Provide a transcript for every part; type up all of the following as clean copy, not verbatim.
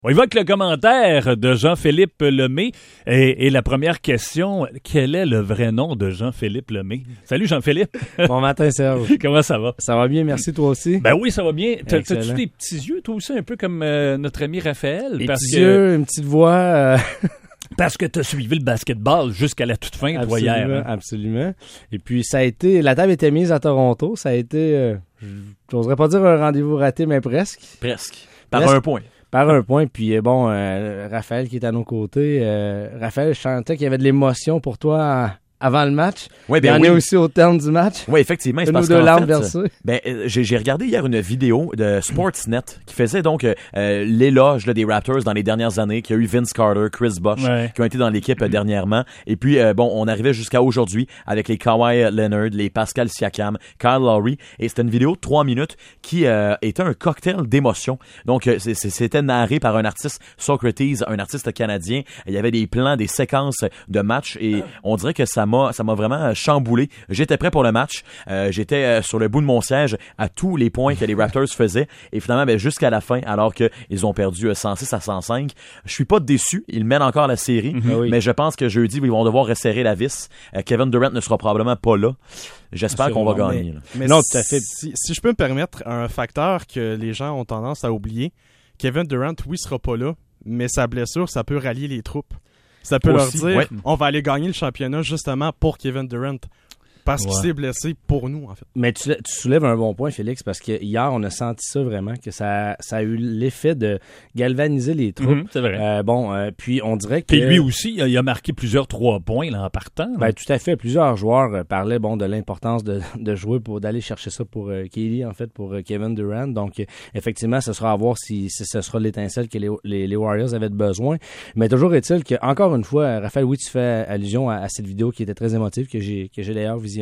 On y va avec le commentaire de Jean-Philippe Lemay. Et la première question, quel est le vrai nom de Jean-Philippe Lemay? Salut Jean-Philippe. Bon matin Serge. Comment ça va? Ça va bien, merci toi aussi. Ben oui, ça va bien. T'as-tu Excellent. des petits yeux toi aussi, un peu comme notre ami Raphaël? Des petits yeux, une petite voix. Parce que t'as suivi le basketball jusqu'à la toute fin, toi, hier. Hein? Absolument. Et puis ça a été, la table était mise à Toronto, ça a été, j'oserais pas dire un rendez-vous raté, mais presque. Presque. Par un point. Par un point, puis bon, Raphaël qui est à nos côtés, Raphaël, je sentais qu'il y avait de l'émotion pour toi avant le match. Oui, il y en a aussi au terme du match. Oui, effectivement. C'est parce de larmes qu'en versées. j'ai regardé hier une vidéo de Sportsnet qui faisait donc l'éloge des Raptors dans les dernières années, qui a eu Vince Carter, Chris Bosh, qui ont été dans l'équipe dernièrement. Et puis, on arrivait jusqu'à aujourd'hui avec les Kawhi Leonard, les Pascal Siakam, Kyle Lowry. Et c'était une vidéo de 3 minutes qui était un cocktail d'émotions. Donc, c'était narré par un artiste, Socrates, un artiste canadien. Il y avait des plans, des séquences de matchs et on dirait que ça m'a vraiment chamboulé. J'étais prêt pour le match. J'étais sur le bout de mon siège à tous les points que les Raptors faisaient. Et finalement, jusqu'à la fin, alors qu'ils ont perdu 106-105, je suis pas déçu. Ils mènent encore la série. Mais je pense que jeudi, ils vont devoir resserrer la vis. Kevin Durant ne sera probablement pas là. J'espère qu'on va gagner. Mais non, tout à fait. Si je peux me permettre, un facteur que les gens ont tendance à oublier, Kevin Durant, oui, sera pas là, mais sa blessure, ça peut rallier les troupes. Ça peut aussi, leur dire, on va aller gagner le championnat justement pour Kevin Durant. Parce qu'il s'est blessé pour nous, en fait. Mais tu soulèves un bon point, Félix, parce que hier, on a senti ça vraiment, que ça a eu l'effet de galvaniser les troupes. C'est vrai. Puis on dirait que... Puis lui aussi, il a marqué plusieurs 3 points là, en partant. Ben, tout à fait. Plusieurs joueurs parlaient de l'importance de jouer d'aller chercher ça pour Kelly, en fait, pour Kevin Durant. Donc, effectivement, ce sera à voir si ce sera l'étincelle que les Warriors avaient besoin. Mais toujours est-il que, encore une fois, Raphaël, oui, tu fais allusion à cette vidéo qui était très émotive, que j'ai d'ailleurs visionné.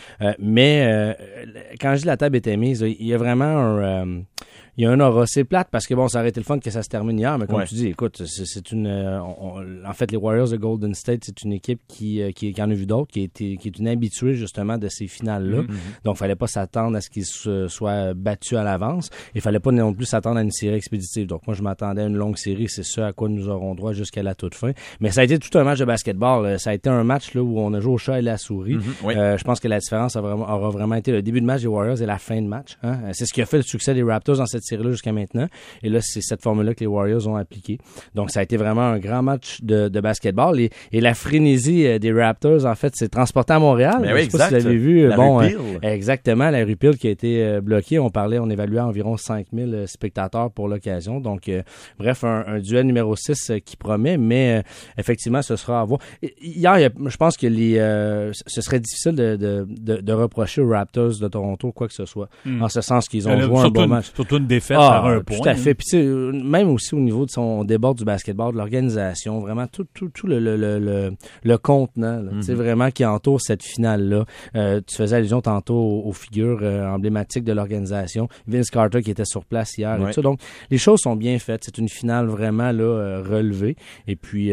Mais quand je dis la table était mise, il y a vraiment il y a un aura. C'est plate parce que ça aurait été le fun que ça se termine hier, mais comme tu dis, écoute, c'est une en fait, les Warriors de Golden State, c'est une équipe qui en a vu d'autres, qui est une habituée justement de ces finales-là. Donc, fallait pas s'attendre à ce qu'ils soient battus à l'avance. Il fallait pas non plus s'attendre à une série expéditive. Donc, moi, je m'attendais à une longue série. C'est ça à quoi nous aurons droit jusqu'à la toute fin. Mais ça a été tout un match de basketball. Ça a été un match là où on a joué au chat et la souris. Je pense que la différence aura vraiment été le début de match des Warriors et la fin de match. Hein? C'est ce qui a fait le succès des Raptors dans cette série-là jusqu'à maintenant. Et là, c'est cette formule-là que les Warriors ont appliquée. Donc, ça a été vraiment un grand match de basketball. Et la frénésie des Raptors, en fait, s'est transportée à Montréal. Mais je sais pas si vous l'avez vu. La rue Peel. Exactement, la rue Peel qui a été bloquée. On évaluait environ 5000 spectateurs pour l'occasion. Donc, bref, un duel numéro 6 qui promet, mais effectivement, ce sera à voir. Hier, je pense que ce serait difficile de reprocher aux Raptors de Toronto quoi que ce soit. En ce sens qu'ils ont joué un bon match. Surtout une défaite par un point. Tout à fait. Puis même aussi au niveau de son débord du basketball, de l'organisation, vraiment tout le contenant, tu sais, vraiment qui entoure cette finale-là. Tu faisais allusion tantôt aux figures emblématiques de l'organisation. Vince Carter qui était sur place hier et tout ça. Donc, les choses sont bien faites. C'est une finale vraiment là relevée. Et puis,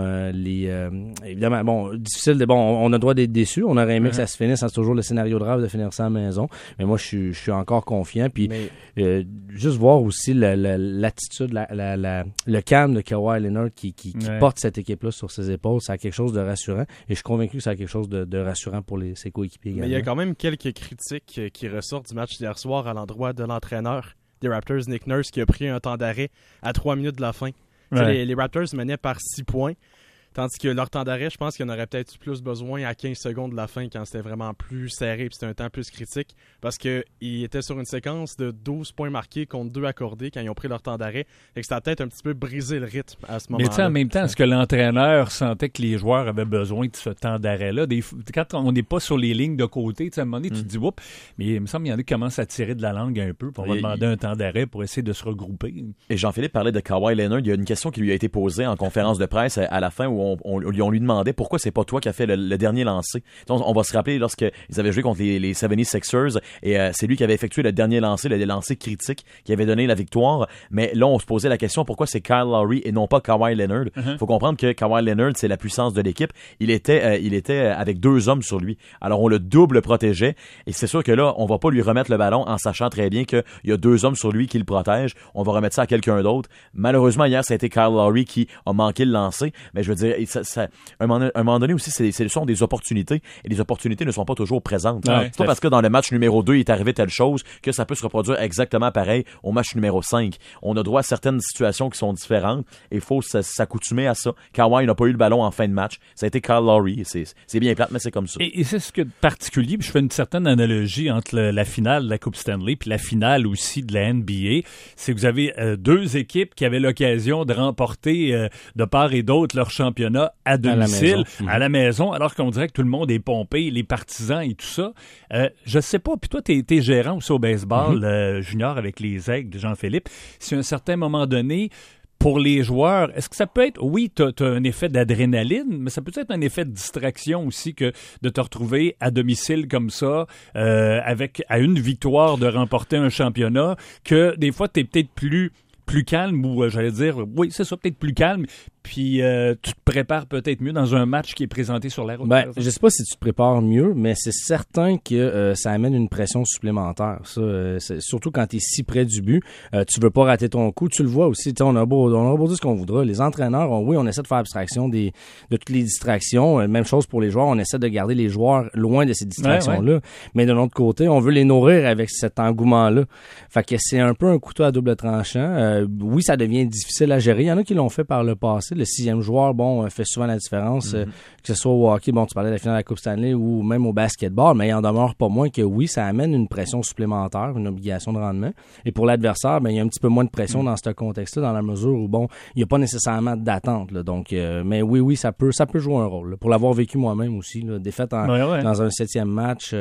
évidemment, difficile. On a droit d'être déçus. On aurait aimé que ça se finisse. C'est toujours le scénario de rêve de finir ça à la maison. Mais moi, je suis encore confiant. Puis, juste voir aussi l'attitude, le calme de Kawhi Leonard qui porte cette équipe-là sur ses épaules, ça a quelque chose de rassurant. Et je suis convaincu que ça a quelque chose de rassurant pour ses coéquipiers également. Mais il y a quand même quelques critiques qui ressortent du match d'hier soir à l'endroit de l'entraîneur des Raptors, Nick Nurse, qui a pris un temps d'arrêt à 3 minutes de la fin. Les Raptors menaient par 6 points. Tandis que leur temps d'arrêt, je pense qu'il y en aurait peut-être plus besoin à 15 secondes de la fin quand c'était vraiment plus serré et c'était un temps plus critique. Parce qu'ils étaient sur une séquence de 12 points marqués contre 2 accordés quand ils ont pris leur temps d'arrêt. Et que ça a peut-être un petit peu brisé le rythme à ce moment-là. Mais en même temps, est-ce que l'entraîneur sentait que les joueurs avaient besoin de ce temps d'arrêt-là? Quand on n'est pas sur les lignes de côté, à un moment donné, tu te dis, oups, mais il me semble qu'il y en a qui commencent à tirer de la langue un peu. On va demander un temps d'arrêt pour essayer de se regrouper. Et Jean-Philippe parlait de Kawhi Leonard. Il y a une question qui lui a été posée en conférence de presse à la fin où où on lui demandait pourquoi c'est pas toi qui a fait le dernier lancer. Donc, on va se rappeler lorsqu'ils avaient joué contre les 76ers et c'est lui qui avait effectué le dernier lancer, le lancer critique qui avait donné la victoire. Mais là, on se posait la question pourquoi c'est Kyle Lowry et non pas Kawhi Leonard. Faut comprendre que Kawhi Leonard, c'est la puissance de l'équipe. Il était avec 2 hommes sur lui. Alors, on le double protégeait et c'est sûr que là, on va pas lui remettre le ballon en sachant très bien qu'il y a 2 hommes sur lui qui le protègent. On va remettre ça à quelqu'un d'autre. Malheureusement, hier, ça a été Kyle Lowry qui a manqué le lancer. Mais je veux dire, à un moment donné aussi, ce sont des opportunités et les opportunités ne sont pas toujours présentes. C'est pas parce que dans le match numéro 2, il est arrivé telle chose que ça peut se reproduire exactement pareil au match numéro 5. On a droit à certaines situations qui sont différentes et il faut s'accoutumer à ça. Kawhi n'a pas eu le ballon en fin de match. Ça a été Kyle Lowry. C'est bien plate, mais c'est comme ça. Et c'est ce que de particulier, puis je fais une certaine analogie entre la finale de la Coupe Stanley puis la finale aussi de la NBA. C'est que vous avez 2 équipes qui avaient l'occasion de remporter de part et d'autre leur championnat à domicile, à la maison, alors qu'on dirait que tout le monde est pompé, les partisans et tout ça. Je sais pas, puis toi, t'es gérant aussi au baseball junior avec les Aigles de Jean-Philippe. Si à un certain moment donné, pour les joueurs, est-ce que ça peut être, oui, t'as un effet d'adrénaline, mais ça peut être un effet de distraction aussi que de te retrouver à domicile comme ça, à une victoire de remporter un championnat, que des fois, t'es peut-être plus calme ou j'allais dire, oui, c'est ça, peut-être plus calme, puis tu te prépares peut-être mieux dans un match qui est présenté sur la route. Je sais pas si tu te prépares mieux, mais c'est certain que ça amène une pression supplémentaire. Ça, surtout quand tu es si près du but, tu veux pas rater ton coup. Tu le vois aussi, on a beau dire ce qu'on voudra. Les entraîneurs, on essaie de faire abstraction de toutes les distractions. Même chose pour les joueurs, on essaie de garder les joueurs loin de ces distractions-là. Ouais. Mais de l'autre côté, on veut les nourrir avec cet engouement-là. Fait que c'est un peu un couteau à double tranchant. Oui, ça devient difficile à gérer. Il y en a qui l'ont fait par le passé. Le 6e joueur, fait souvent la différence, que ce soit au hockey, tu parlais de la finale de la Coupe Stanley ou même au basketball, mais il en demeure pas moins que oui, ça amène une pression supplémentaire, une obligation de rendement. Et pour l'adversaire, il y a un petit peu moins de pression dans ce contexte-là, dans la mesure où, il n'y a pas nécessairement d'attente. Là, donc, mais oui, ça peut jouer un rôle. Là. Pour l'avoir vécu moi-même aussi, là, défaite dans un 7e match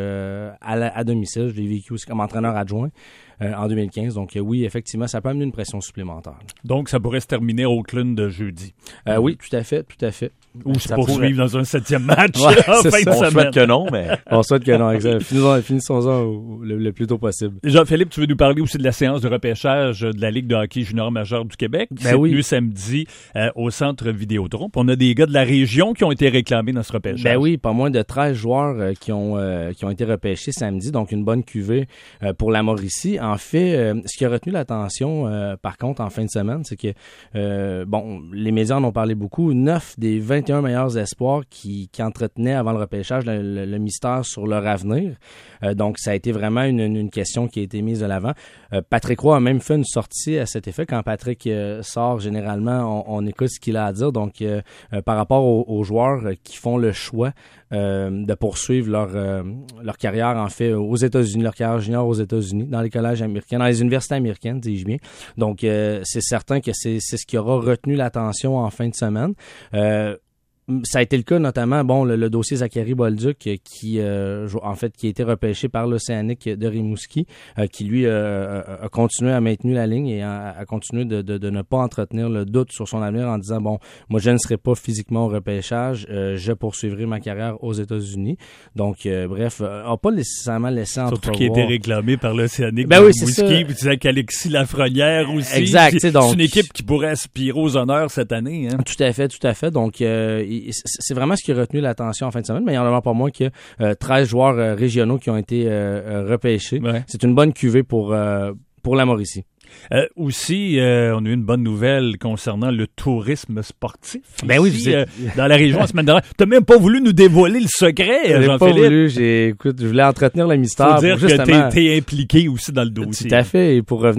à domicile, je l'ai vécu aussi comme entraîneur adjoint. En 2015. Donc oui, effectivement, ça peut amener une pression supplémentaire. Donc ça pourrait se terminer au Oakland de jeudi. Oui, tout à fait. Ou se poursuivre dans un 7e match. On souhaite que non, mais... On souhaite que non, exact. Finissons-en le plus tôt possible. Jean-Philippe, tu veux nous parler aussi de la séance de repêchage de la Ligue de hockey junior majeur du Québec? C'est venu samedi au Centre Vidéotron. On a des gars de la région qui ont été réclamés dans ce repêchage. Oui, pas moins de 13 joueurs qui ont été repêchés samedi, donc une bonne cuvée pour la Mauricie. En fait, ce qui a retenu l'attention, par contre, en fin de semaine, c'est que, les médias en ont parlé beaucoup. 9 des 21 meilleurs espoirs qui entretenaient avant le repêchage le mystère sur leur avenir. Donc, ça a été vraiment une question qui a été mise de l'avant. Patrick Roy a même fait une sortie à cet effet. Quand Patrick sort, généralement, on écoute ce qu'il a à dire. Donc, par rapport aux joueurs qui font le choix de poursuivre leur carrière, en fait, aux États-Unis, leur carrière junior aux États-Unis, dans les collèges américains, dans les universités américaines, dis-je bien. Donc, c'est certain que c'est ce qui aura retenu l'attention en fin de semaine. Ça a été le cas notamment, le dossier Zachary Bolduc qui a été repêché par l'Océanique de Rimouski, qui lui a continué à maintenir la ligne et a continué de ne pas entretenir le doute sur son avenir en disant moi je ne serai pas physiquement au repêchage, je poursuivrai ma carrière aux États-Unis. Donc bref, n'a pas nécessairement laissé entrevoir. Surtout qui a été réclamé par l'Océanique de Rimouski, puis avec Alexis Lafrenière aussi. Exact. C'est une équipe qui pourrait aspirer aux honneurs cette année. Hein? Tout à fait. Donc c'est vraiment ce qui a retenu l'attention en fin de semaine, mais il n'y en a pas moins que 13 joueurs régionaux qui ont été repêchés. Ouais. C'est une bonne cuvée pour la Mauricie. Aussi, on a eu une bonne nouvelle concernant le tourisme sportif. Oui, dans la région la semaine dernière. T'as même pas voulu nous dévoiler le secret, Jean-Philippe. Pas voulu. Je voulais entretenir le mystère. Faut dire que t'es impliqué aussi dans le dossier. Tout à fait. Et pour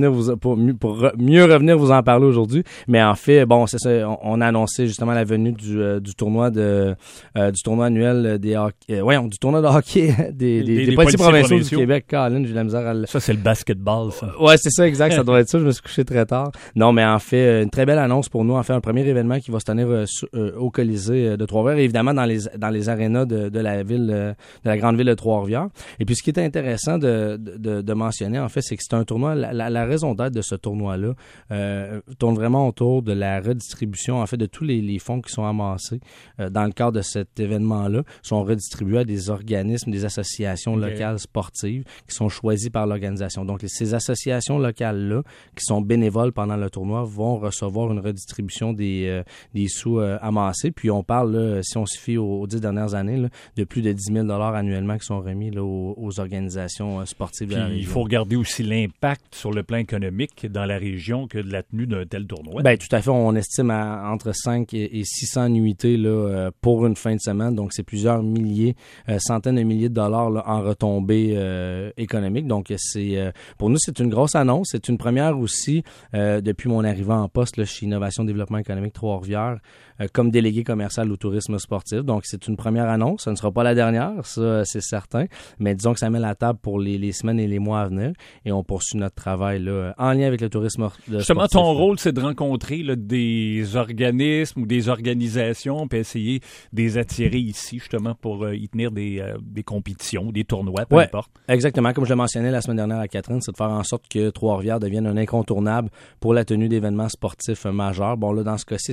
mieux revenir vous en parler aujourd'hui. Mais en fait, c'est ça. On a annoncé justement la venue du tournoi du tournoi annuel du tournoi de hockey des policiers provinciaux du Québec. Colin, j'ai de la misère à Ça, c'est le basketball, ça. Ouais, c'est ça, exact. Ça doit va être ça, je me suis couché très tard. Non, mais en fait, une très belle annonce pour nous. En fait, un premier événement qui va se tenir au Colisée de Trois-Rivières, évidemment dans les arénas de la ville, de la grande ville de Trois-Rivières. Et puis, ce qui est intéressant de mentionner, en fait, c'est que c'est un tournoi. La raison d'être de ce tournoi-là tourne vraiment autour de la redistribution, en fait, de tous les fonds qui sont amassés dans le cadre de cet événement-là, sont redistribués à des organismes, des associations locales sportives qui sont choisies par l'organisation. Donc, ces associations locales-là, qui sont bénévoles pendant le tournoi, vont recevoir une redistribution des sous amassés. Puis, on parle, là, si on se fie aux 10 dernières années, là, de plus de 10 000 annuellement qui sont remis là, aux organisations sportives de la région. Il faut regarder aussi l'impact sur le plan économique dans la région que de la tenue d'un tel tournoi. Bien, tout à fait. On estime entre 5 et 600 nuitées là, pour une fin de semaine. Donc, c'est plusieurs milliers, centaines de milliers de dollars là, en retombées économiques. Donc, pour nous, c'est une grosse annonce. C'est une première aussi depuis mon arrivée en poste là, chez Innovation Développement économique Trois-Rivières comme délégué commercial au tourisme sportif. Donc, c'est une première annonce. Ça ne sera pas la dernière, ça, c'est certain. Mais disons que ça met la table pour les semaines et les mois à venir. Et on poursuit notre travail là, en lien avec le tourisme sportif. Justement, ton rôle, c'est de rencontrer là, des organismes ou des organisations puis essayer de les attirer ici, justement, pour y tenir des compétitions, des tournois, peu importe. Exactement. Comme je le mentionnais la semaine dernière à Catherine, c'est de faire en sorte que Trois-Rivières devienne un incontournable pour la tenue d'événements sportifs majeurs. Bon, là, dans ce cas-ci,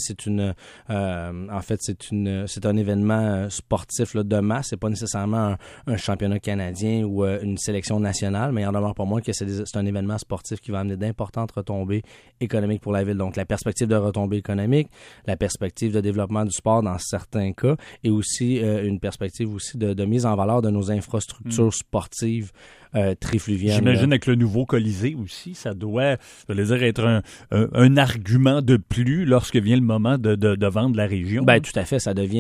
en fait, c'est un événement sportif là, de masse. C'est pas nécessairement un championnat canadien ou une sélection nationale, mais il en demeure pas moins que c'est un événement sportif qui va amener d'importantes retombées économiques pour la ville. Donc, la perspective de retombées économiques, la perspective de développement du sport dans certains cas, et aussi une perspective aussi de mise en valeur de nos infrastructures sportives trifluviennes. J'imagine avec le nouveau Colisée aussi, ça doit, être un argument de plus lorsque vient le moment de vendre la région. Ben tout à fait, ça devient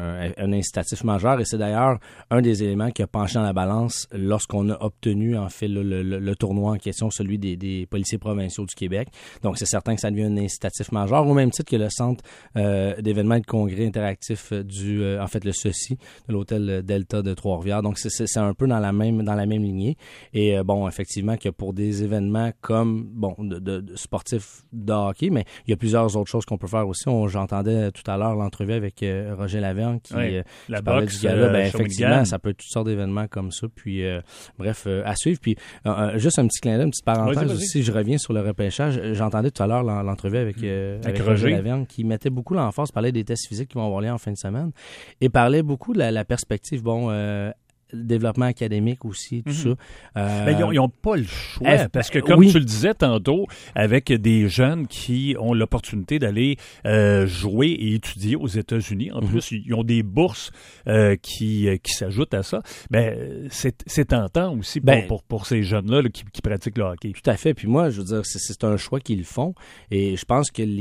un incitatif majeur et c'est d'ailleurs un des éléments qui a penché dans la balance lorsqu'on a obtenu en fait le tournoi en question, celui des policiers provinciaux du Québec. Donc c'est certain que ça devient un incitatif majeur, au même titre que le centre d'événements et de congrès interactifs en fait le CECI de l'hôtel Delta de Trois-Rivières. Donc c'est un peu dans la même lignée. Et bon, effectivement, que pour des événements comme, bon, de sportifs de hockey, mais il y a plusieurs autres choses qu'on peut faire aussi. J'entendais tout à l'heure l'entrevue avec Roger Lavergne qui parlait du gala. Ben, effectivement, ça peut être toutes sortes d'événements comme ça. Puis, bref, à suivre. Puis, juste un petit clin d'œil, une petite parenthèse aussi. Je reviens sur le repêchage. J'entendais tout à l'heure l'entrevue avec Roger Lavergne qui mettait beaucoup l'emphase, parlait des tests physiques qui vont avoir lieu en fin de semaine et parlait beaucoup de la perspective, bon, développement académique aussi, tout ça. Mais ils n'ont pas le choix, parce que comme tu le disais tantôt, avec des jeunes qui ont l'opportunité d'aller jouer et étudier aux États-Unis, en plus, ils ont des bourses qui s'ajoutent à ça, c'est tentant aussi pour ces jeunes-là là, qui pratiquent le hockey. Tout à fait, puis moi, je veux dire, c'est un choix qu'ils font, et je pense que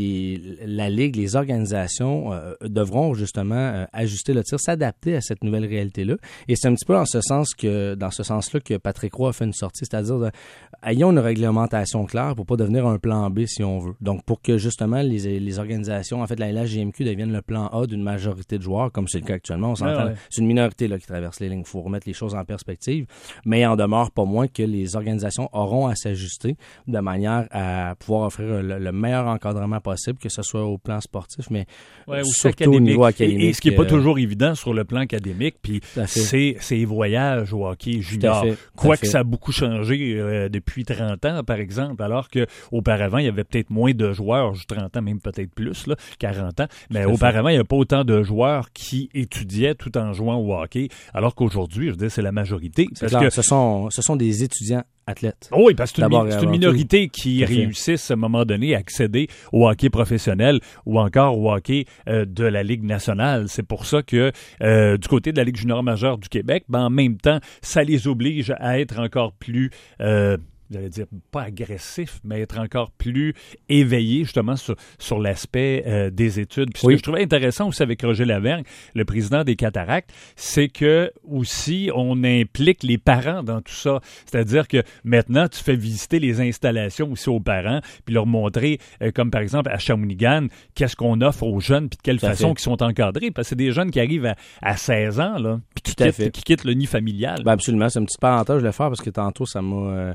la Ligue, les organisations devront justement ajuster le tir, s'adapter à cette nouvelle réalité-là, et c'est un petit peu dans ce sens-là que Patrick Roy a fait une sortie, c'est-à-dire ayons une réglementation claire pour pas devenir un plan B si on veut. Donc pour que justement les organisations, en fait la LHJMQ devienne le plan A d'une majorité de joueurs, comme c'est le cas actuellement, on s'entend, c'est une minorité là qui traverse les lignes. Il faut remettre les choses en perspective, mais il en demeure pas moins que les organisations auront à s'ajuster de manière à pouvoir offrir le meilleur encadrement possible, que ce soit au plan sportif, mais surtout au niveau académique. Et ce qui n'est pas toujours évident sur le plan académique, puis c'est voyages au hockey junior. Quoique ça a beaucoup changé depuis 30 ans, par exemple, alors qu'auparavant, il y avait peut-être moins de joueurs, 30 ans, même peut-être plus, là, 40 ans, mais auparavant, il n'y avait pas autant de joueurs qui étudiaient tout en jouant au hockey, alors qu'aujourd'hui, je veux dire, c'est la majorité. Parce que ce sont des étudiants athlètes. Oui, parce que c'est une minorité qui réussissent à un moment donné à accéder au hockey professionnel ou encore au hockey de la Ligue nationale. C'est pour ça que du côté de la Ligue junior majeure du Québec, en même temps, ça les oblige à être encore plus... j'allais dire, pas agressif, mais être encore plus éveillé justement sur l'aspect des études. Puis ce que je trouvais intéressant aussi avec Roger Lavergne, le président des Cataractes, c'est que aussi on implique les parents dans tout ça. C'est-à-dire que maintenant, tu fais visiter les installations aussi aux parents, puis leur montrer, comme par exemple à Shawinigan, qu'est-ce qu'on offre aux jeunes, puis de quelle façon qu'ils sont encadrés. Parce que c'est des jeunes qui arrivent à 16 ans, là, puis qui quittent le nid familial. Ben absolument, c'est une petite parenthèse, je vais faire parce que tantôt, ça m'a...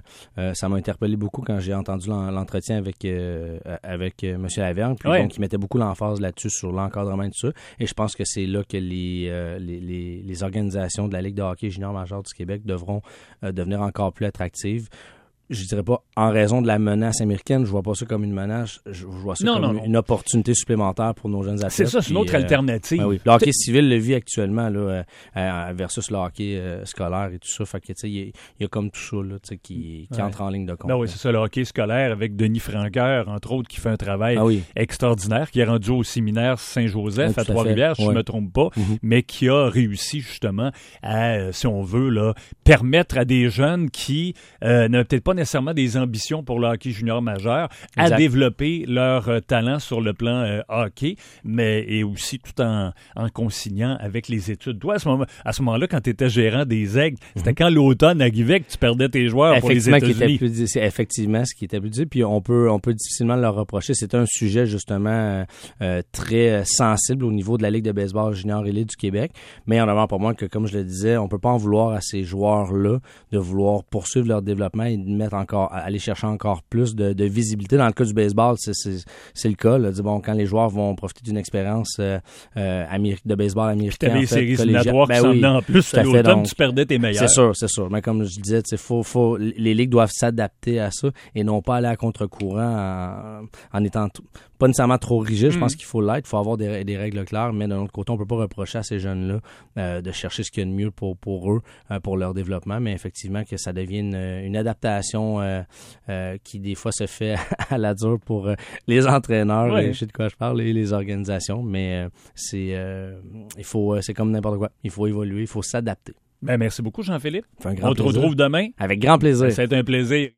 ça m'a interpellé beaucoup quand j'ai entendu l'entretien avec M. Lavergne. Puis donc, il mettait beaucoup l'emphase là-dessus, sur l'encadrement et tout ça. Et je pense que c'est là que les organisations de la Ligue de hockey junior majeur du Québec devront devenir encore plus attractives. Je dirais pas en raison de la menace américaine, je vois pas ça comme une menace, je vois ça comme une opportunité supplémentaire pour nos jeunes athlètes. C'est ça, c'est une autre alternative. Ben oui. Le hockey civil le vit actuellement là, versus le hockey scolaire et tout ça. Fait que tu sais, il y a comme tout ça là, qui entre en ligne de compte. Ben oui, c'est ça, le hockey scolaire avec Denis Franqueur, entre autres, qui fait un travail extraordinaire, qui est rendu au séminaire Saint-Joseph à Trois-Rivières, si je ne me trompe pas, mais qui a réussi justement à, si on veut, là, permettre à des jeunes qui n'ont peut-être pas nécessairement des ambitions pour le hockey junior majeur à développer leur talent sur le plan hockey, mais et aussi tout en consignant avec les études. Toi, à ce moment-là, quand tu étais gérant des Aigles, c'était quand l'automne arrivait que tu perdais tes joueurs pour les États-Unis. C'est effectivement ce qui était plus dit, puis on peut difficilement leur reprocher. C'est un sujet justement très sensible au niveau de la Ligue de baseball junior élite du Québec, mais en avant pour moi que, comme je le disais, on peut pas en vouloir à ces joueurs-là de vouloir poursuivre leur développement et de aller chercher encore plus de visibilité. Dans le cas du baseball, c'est le cas. Là. Bon, quand les joueurs vont profiter d'une expérience de baseball américain. Tu avais les séries éliminatoires qui s'en venaient en plus. À l'automne, tu perdais tes meilleurs. C'est sûr. Mais comme je disais, les ligues doivent s'adapter à ça et non pas aller à contre-courant en étant pas nécessairement trop rigide. Je pense qu'il faut l'être. Il faut avoir des règles claires. Mais d'un autre côté, on peut pas reprocher à ces jeunes-là de chercher ce qu'il y a de mieux pour eux, pour leur développement. Mais effectivement, que ça devienne une adaptation qui des fois se fait à la dure pour les entraîneurs, je sais de quoi je parle, et les organisations, mais c'est comme n'importe quoi. Il faut évoluer, il faut s'adapter. Ben, merci beaucoup, Jean-Philippe. On te retrouve demain. Avec grand plaisir. C'est un plaisir.